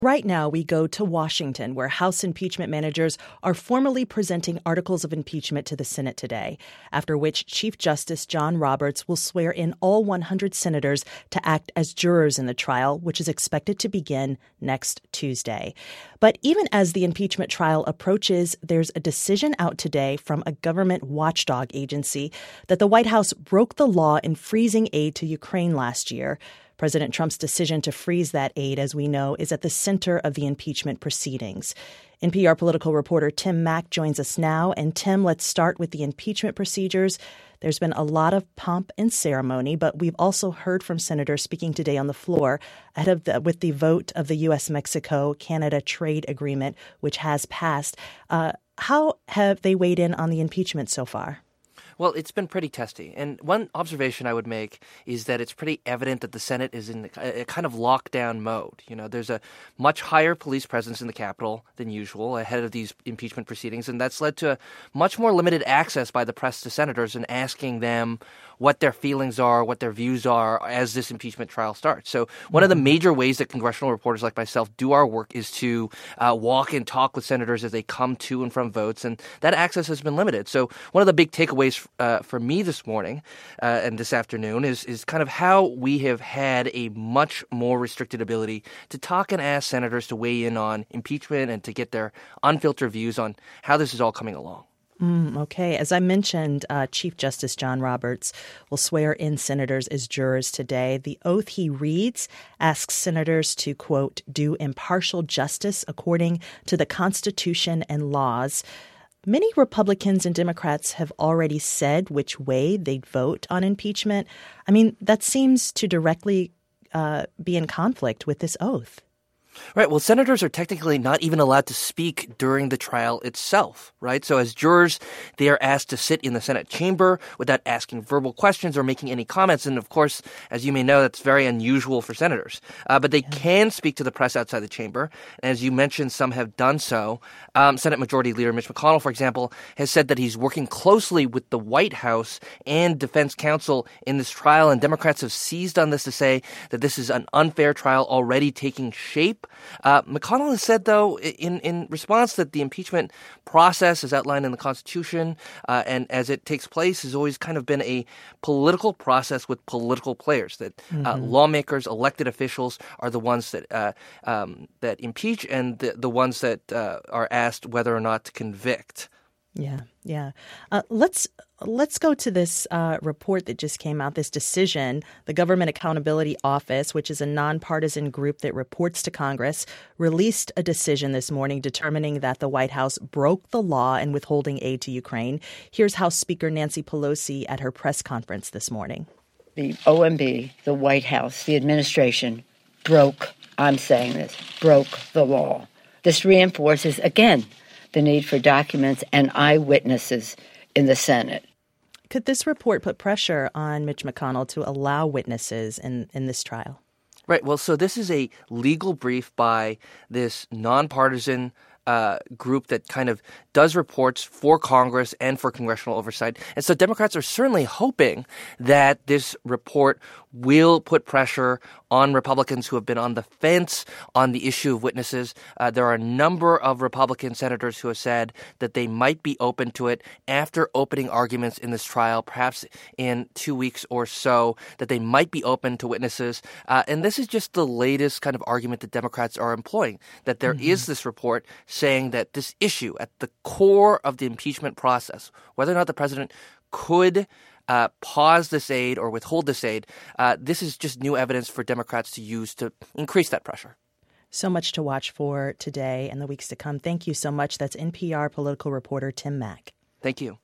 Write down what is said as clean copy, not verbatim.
Right now, we go to Washington, where House impeachment managers are formally presenting articles of impeachment to the Senate today, after which Chief Justice John Roberts will swear in all 100 senators to act as jurors in the trial, which is expected to begin next Tuesday. But even as the impeachment trial approaches, there's a decision out today from a government watchdog agency that the White House broke the law in freezing aid to Ukraine last year. President Trump's decision to freeze that aid, as we know, is at the center of the impeachment proceedings. NPR political reporter Tim Mak joins us now. And Tim, let's start with the impeachment procedures. There's been a lot of pomp and ceremony, but we've also heard from senators speaking today on the floor ahead of with the vote of the U.S.-Mexico-Canada trade agreement, which has passed. How have they weighed in on the impeachment so far? Well, it's been pretty testy. And one observation I would make is that it's pretty evident that the Senate is in a kind of lockdown mode. You know, there's a much higher police presence in the Capitol than usual ahead of these impeachment proceedings, and that's led to a much more limited access by the press to senators and asking them what their feelings are, what their views are as this impeachment trial starts. So one of the major ways that congressional reporters like myself do our work is to walk and talk with senators as they come to and from votes, and that access has been limited. So one of the big takeaways for me this morning and this afternoon is kind of how we have had a much more restricted ability to talk and ask senators to weigh in on impeachment and to get their unfiltered views on how this is all coming along. Okay. As I mentioned, Chief Justice John Roberts will swear in senators as jurors today. The oath he reads asks senators to, quote, do impartial justice according to the Constitution and laws. Many Republicans and Democrats have already said which way they'd vote on impeachment. I mean, that seems to directly be in conflict with this oath. Right. Well, senators are technically not even allowed to speak during the trial itself, right? So as jurors, they are asked to sit in the Senate chamber without asking verbal questions or making any comments. And of course, as you may know, that's very unusual for senators. But they can speak to the press outside the chamber. And as you mentioned, some have done so. Senate Majority Leader Mitch McConnell, for example, has said that he's working closely with the White House and defense counsel in this trial. And Democrats have seized on this to say that this is an unfair trial already taking shape. McConnell has said, though, in response that the impeachment process as outlined in the Constitution and as it takes place has always kind of been a political process with political players, that lawmakers, elected officials are the ones that impeach and the ones that are asked whether or not to convict. Yeah. Let's go to this report that just came out, this decision. The Government Accountability Office, which is a nonpartisan group that reports to Congress, released a decision this morning determining that the White House broke the law in withholding aid to Ukraine. Here's House Speaker Nancy Pelosi at her press conference this morning. The OMB, the White House, the administration broke the law. This reinforces, again, the need for documents and eyewitnesses in the Senate. Could this report put pressure on Mitch McConnell to allow witnesses in this trial? Right. Well, so this is a legal brief by this nonpartisan group that kind of does reports for Congress and for congressional oversight. And so Democrats are certainly hoping that this report will put pressure on Republicans who have been on the fence on the issue of witnesses. There are a number of Republican senators who have said that they might be open to it after opening arguments in this trial, perhaps in 2 weeks or so, that they might be open to witnesses. And this is just the latest kind of argument that Democrats are employing, that there is this report saying that this issue at the core of the impeachment process, whether or not the president could pause this aid or withhold this aid, this is just new evidence for Democrats to use to increase that pressure. So much to watch for today and the weeks to come. Thank you so much. That's NPR political reporter Tim Mak. Thank you.